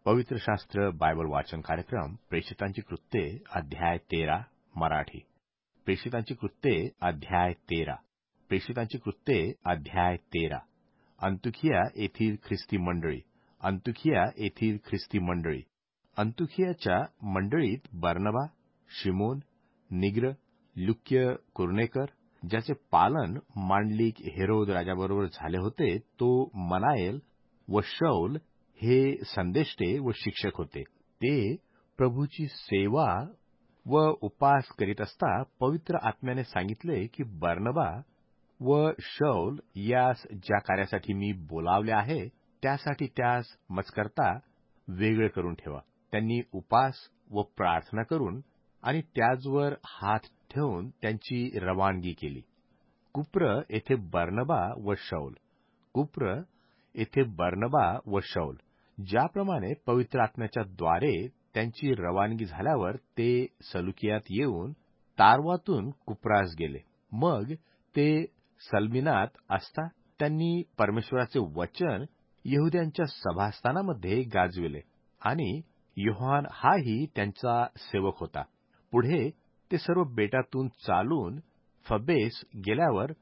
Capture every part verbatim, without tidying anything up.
पवित्र शास्त्र बायबल वाचन कार्यक्रम प्रेषितांची कृत्ये अध्याय तेरा मराठी. प्रेषितांची कृत्ये अध्याय तेरा. प्रेषितांची कृत्ये अध्याय तेरा. अंतुखिया येथील ख्रिस्ती मंडळी. अंतुखिया येथील ख्रिस्ती मंडळी. अंतुखियाच्या मंडळीत बर्नबा, शिमोन, निग्र, लुक्य कुरनेकर, ज्याचे पालन मांडलिक हेरोद राजाबरोबर झाले होते, तो मनाएल व शौल हे संदेष्टे व शिक्षक होते. ते प्रभूची सेवा व उपास करीत असता पवित्र आत्म्याने सांगितले की बर्नबा व शौल यास ज्या कार्यासाठी मी बोलावले आहे त्यासाठी त्यास मजकरता वेगळे करून ठेवा. त्यांनी उपास व प्रार्थना करून आणि त्याचवर हात ठेवून त्यांची रवानगी केली. कुप्र येथे बर्नबा व शौल. कुप्र येथे बर्नबा व शौल ज्याप्रमाणे पवित्र आत्म्याच्या द्वारे त्यांची रवानगी झाल्यावर ते सलुकियात येऊन तारवातून कुप्रास गेले. मग ते सलमिनात असता त्यांनी परमेश्वराचे वचन यहुद्यांच्या सभास्थानामध्ये गाजविले आणि योहान हाही त्यांचा सेवक होता. पुढे ते सर्व बेटातून चालून फबेस गेल्यावर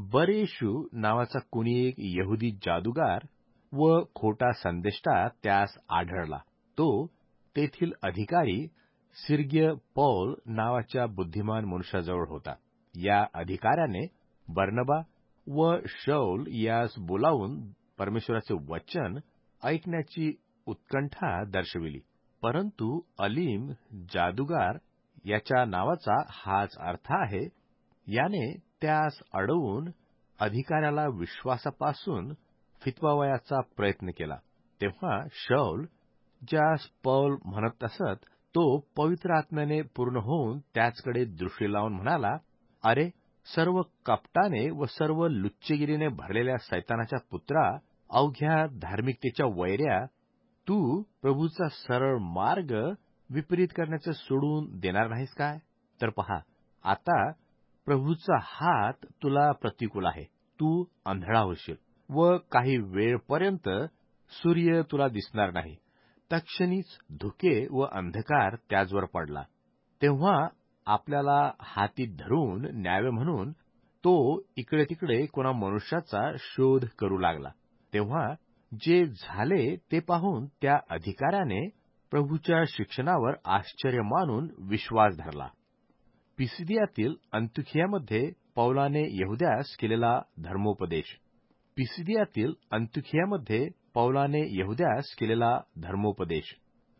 बरेशू नावाचा कुणी एक यहुदी जादूगार व खोटा संदेष्टा त्यास आढळला. तो तेथील अधिकारी सिर्ग्य पौल नावाच्या बुद्धिमान मनुष्याजवळ होता. या अधिकाऱ्याने बर्नबा व शौल यास बोलावून परमेश्वराचे वचन ऐकण्याची उत्कंठा दर्शविली. परंतु अलीम जादूगार याच्या नावाचा हाच अर्थ आहे. याने त्यास अडवून अधिकाऱ्याला विश्वासापासून फितवावयाचा प्रयत्न केला. तेव्हा शौल ज्यास पौल म्हणत असत तो पवित्र आत्म्याने पूर्ण होऊन त्याचकडे दृष्टी लावून म्हणाला, अरे सर्व कपटाने व सर्व लुच्चेगिरीने भरलेल्या सैतानाच्या पुत्रा, अवघ्या धार्मिकतेच्या वैऱ्या, तू प्रभूचा सरळ मार्ग विपरीत करण्याचे सोडून देणार नाहीस काय? तर पहा, आता प्रभूचा हात तुला प्रतिकूल आहे. तू आंधळा होशील व काही वेळपर्यंत सूर्य तुला दिसणार नाही. तत्क्षणीच धुके व अंधकार त्याचवर पडला. तेव्हा आपल्याला हाती धरून न्यावे म्हणून तो इकडे तिकडे कोणा मनुष्याचा शोध करू लागला. तेव्हा जे झाले ते पाहून त्या अधिकाऱ्याने प्रभूच्या शिक्षणावर आश्चर्य मानून विश्वास धरला. पिसिदियातील अंतुखियामध्ये पौलाने यहुद्यास केलेला धर्मोपदेश. पिसिदियातील अंतुखियामध्ये पौलाने यहुद्यास केलेला धर्मोपदेश.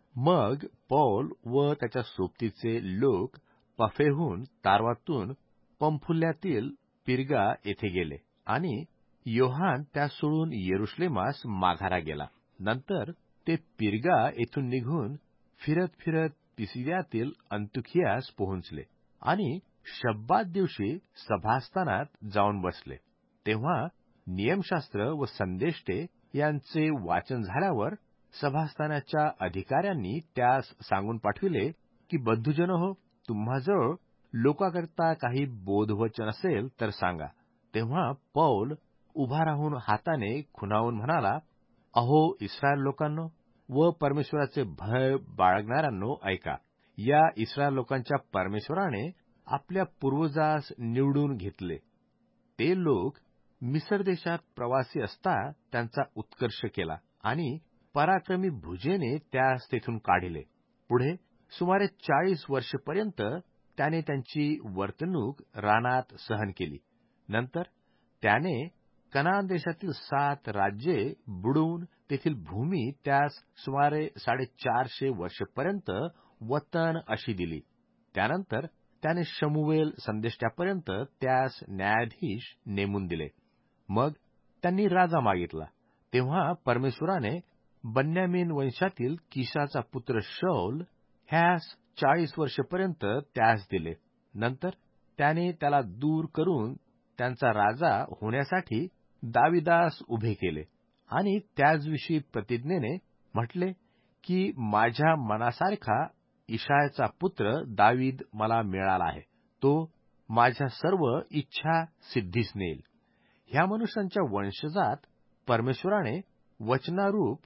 मग पौल व त्याच्या सोबतीचे लोक पफेहून तारवातून पंफुल्यातील पिरगा येथे गेले आणि योहान त्या सोडून येरुशलेमास माघारा गेला. नंतर ते पिरगा येथून निघून फिरत फिरत पिसिदियातील अंतुखियास पोहोचले आणि शब्बात दिवशी सभास्थानात जाऊन बसले. तेव्हा नियमशास्त्र व संदेष्टे यांचे वाचन झाल्यावर सभास्थानाच्या अधिकाऱ्यांनी त्यास सांगून पाठविले की बंधुजन हो, तुम्हाजवळ लोकांकरता काही बोधवचन असेल तर सांगा. तेव्हा पौल उभा राहून हाताने खुणावून म्हणाला, अहो इस्रायल लोकांनो व परमेश्वराचे भय बाळगणाऱ्यांनो, ऐका. या इस्रायल लोकांच्या परमेश्वराने आपल्या पूर्वजास निवडून घेतले. ते लोक मिसर देशात प्रवासी असता त्यांचा उत्कर्ष केला आणि पराक्रमी भुजेने त्यास तेथून काढिले. पुढे सुमारे चाळीस वर्षपर्यंत त्याने त्यांची वर्तणूक रानात सहन केली. नंतर त्याने कनान देशातील सात राज्ये बुडवून तेथील भूमी त्यास सुमारे साडेचारशे वर्षपर्यंत वतन अशी दिली. त्यानंतर त्याने शमूवेल संदेष्ट्यापर्यंत त्यास न्यायाधीश नेमून दिले. मग त्यांनी राजा मागितला. तेव्हा परमेश्वराने बन्यामीन वंशातील किशाचा पुत्र शौल ह्यास चाळीस वर्षपर्यंत त्यास दिले. नंतर त्याने त्याला दूर करून त्यांचा राजा होण्यासाठी दाविदास उभे केले आणि त्याचविषयी प्रतिज्ञेने म्हटले की माझ्या मनासारखा इशायाचा पुत्र दावीद मला मिळाला आहे. तो माझ्या सर्व इच्छा सिद्धीस नेईल. ह्या मनुष्यांच्या वंशजात परमेश्वराने वचनारूप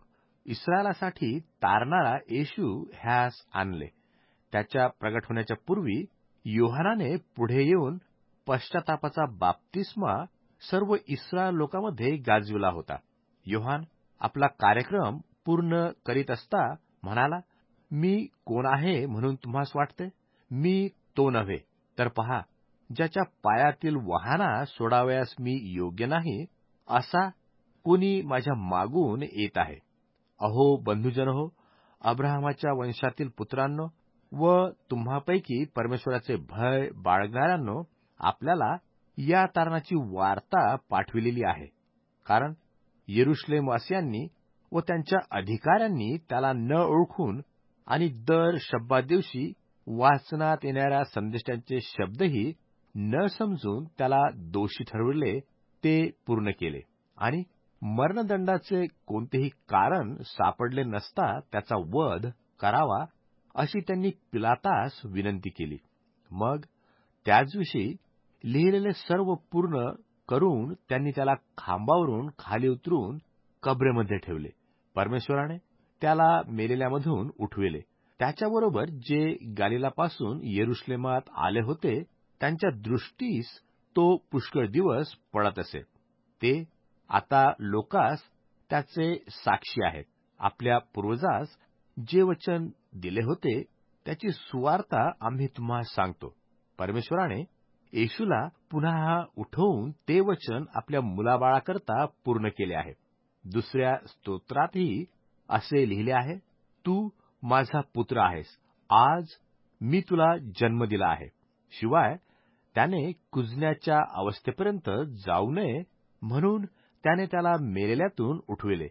इस्रायलासाठी तारणारा येशू ह्यास आणले. त्याच्या प्रगट होण्याच्या पूर्वी योहानाने पुढे येऊन पश्चातापाचा बाप्तिस्मा सर्व इस्रायल लोकांमध्ये गाजविला होता. योहान आपला कार्यक्रम पूर्ण करीत असता म्हणाला, मी कोण आहे म्हणून तुम्हास वाटते? मी तो नव्हे, तर पहा, ज्याच्या पायातील वहाना सोडावयास मी योग्य नाही, असा कोणी माझ्या मागून येत आहे. अहो बंधुजन हो, अब्राहमाच्या वंशातील पुत्रांनो व तुम्हापैकी परमेश्वराचे भय बाळगणाऱ्यांनो, आपल्याला या तारणाची वार्ता पाठविलेली आहे. कारण यरुशलेमवासियांनी व त्यांच्या अधिकाऱ्यांनी त्याला न ओळखून आणि दर शब्दात दिवशी वाचनात येणाऱ्या संदेशांचे शब्दही न समजून त्याला दोषी ठरविले, ते पूर्ण केले. आणि मरणदंडाचे कोणतेही कारण सापडले नसता त्याचा वध करावा, अशी त्यांनी पिलातास विनंती केली. मग त्याचविषयी लिहिलेले सर्व पूर्ण करून त्यांनी त्याला खांबावरून खाली उतरून कबरेमध्ये ठेवले. परमेश्वराने त्याला मेलेल्यामधून उठविले. त्याच्याबरोबर जे गलिलापासून यरुशलेमात आले होते, त्यांच्या दृष्टीस तो पुष्कळ दिवस पडत असे. ते आता लोकास त्याचे साक्षी आहेत. आपल्या पूर्वजास जे वचन दिले होते त्याची सुवार्ता आम्ही तुम्हाला सांगतो. परमेश्वराने येशूला पुन्हा उठवून ते वचन आपल्या मुलाबाळाकरता पूर्ण केले आहे. दुसऱ्या स्तोत्रातही असे लिहिले आहे, तू माझा पुत्र आहेस, आज मी तुला जन्म दिला आहे. शिवाय त्याने कुजण्याच्या अवस्थेपर्यंत जाऊ नये म्हणून त्याने त्याला मेलेल्यातून उठविले.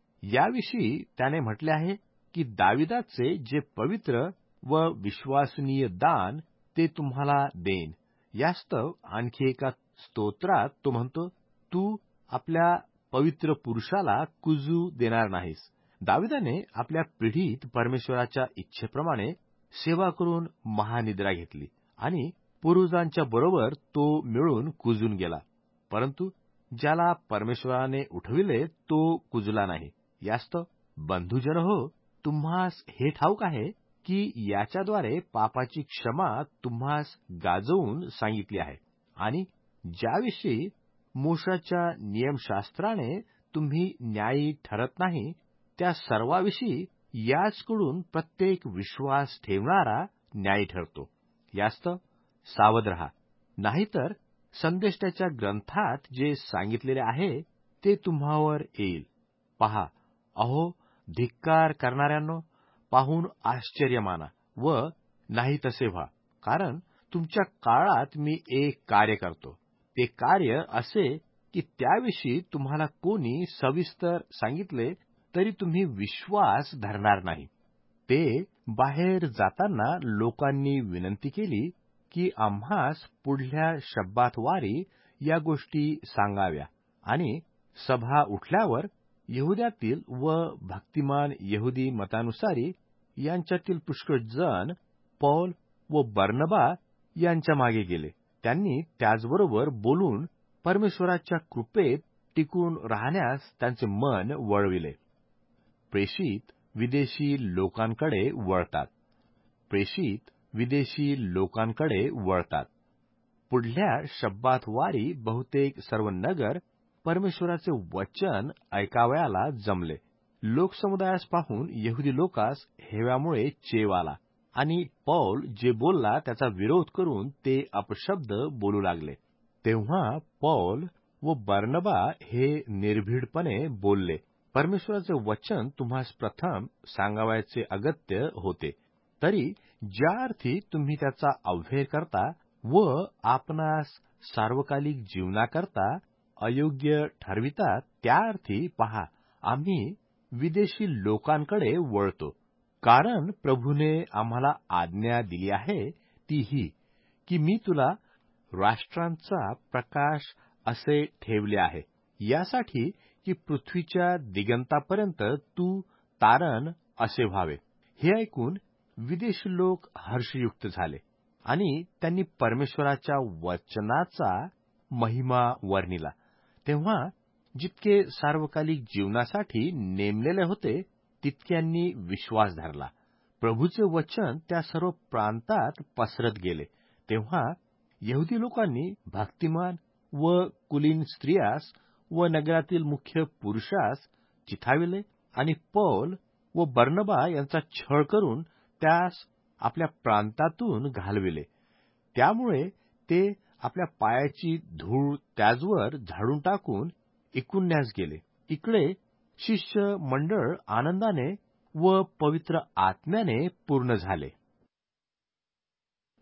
याविषयी त्याने म्हटले आहे की दाविदाचे जे पवित्र व विश्वसनीय दान ते तुम्हाला देईन. यास्तव आणखी एका स्तोत्रात तो म्हणतो, तू आपल्या पवित्र पुरुषाला कुजू देणार नाहीस. दाविदाने आपल्या पिढीत परमेश्वराच्या इच्छेप्रमाणे सेवा करून महानिद्रा घेतली आणि पूर्वजांच्या बरोबर तो मिळून कुजून गेला. परंतु ज्याला परमेश्वराने उठविले तो कुजला नाही. यास्तव बंधुजन हो, तुम्हास हे ठाऊक आहे की याच्याद्वारे पापाची क्षमा तुम्हास गाजवून सांगितली आहे. आणि ज्याविषयी मोशाच्या नियमशास्त्राने तुम्ही न्यायी ठरत नाही, त्या सर्वाविषयी याचकडून प्रत्येक विश्वास ठेवणारा न्यायी ठरतो. यास्तव सावध रहा, नाहीतर संदेष्टाच्या ग्रंथात जे सांगितलेले आहे ते तुम्हावर येईल. पहा, अहो धिक्कार करणाऱ्यांनो, पाहून आश्चर्य माना व नाही तसे व्हा. कारण तुमच्या काळात मी एक कार्य करतो. ते कार्य असे की त्याविषयी तुम्हाला कोणी सविस्तर सांगितले तरी तुम्ही विश्वास धरणार नाही. ते बाहेर जाताना लोकांनी विनंती केली की आम्हास पुढल्या शब्दातवारी या गोष्टी सांगाव्या. आणि सभा उठल्यावर यहुद्यातील व भक्तिमान यहुदी मतानुसारी यांच्यातील पुष्कळ जण पौल व बर्नबा यांच्या मागे गेले. त्यांनी त्याचबरोबर बोलून परमेश्वराच्या कृपेत टिकून राहण्यास त्यांचे मन वळविले. प्रेषित विदेशी लोकांकडे वळतात. प्रेषित विदेशी लोकांकडे वळतात. पुढल्या शब्दातवारी बहुतेक सर्व नगर परमेश्वराचे वचन ऐकावयाला जमले. लोकसमुदायास पाहून यहुदी लोकास हेव्यामुळे चेव आला आणि पौल जे बोलला त्याचा विरोध करून ते अपशब्द बोलू लागले. तेव्हा पौल व बर्नबा हे निर्भीडपणे बोलले, परमेश्वराचे वचन तुम्हास प्रथम सांगावयाचे अगत्य होते. तरी ज्या अर्थी तुम्ही त्याचा अव्हेर करता व आपणास सार्वकालिक जीवनाकरता अयोग्य ठरविता, त्या अर्थी पहा, आम्ही विदेशी लोकांकडे वळतो. कारण प्रभूने आम्हाला आज्ञा दिली आहे ती ही, की मी तुला राष्ट्रांचा प्रकाश असे ठेवले आहे, यासाठी की पृथ्वीच्या दिगंतापर्यंत तू तारण असे व्हावे. हे ऐकून विदेशी लोक हर्षयुक्त झाले आणि त्यांनी परमेश्वराच्या वचनाचा महिमा वर्णिला. तेव्हा जितके सार्वकालिक जीवनासाठी नेमलेले होते तितक्यांनी विश्वास धरला. प्रभूचे वचन त्या सर्व प्रांतात पसरत गेले. तेव्हा यहुदी लोकांनी भक्तिमान व कुलीन स्त्रियास व नगरातील मुख्य पुरुषास चिथाविले आणि पौल व बर्नबा यांचा छळ करून त्यास आपल्या प्रांतातून घालविले. त्यामुळे ते आपल्या पायाची धूळ त्याजवर झाडून टाकून इकुन्यास गेले. इकडे शिष्य मंडळ आनंदाने व पवित्र आत्म्याने पूर्ण झाले.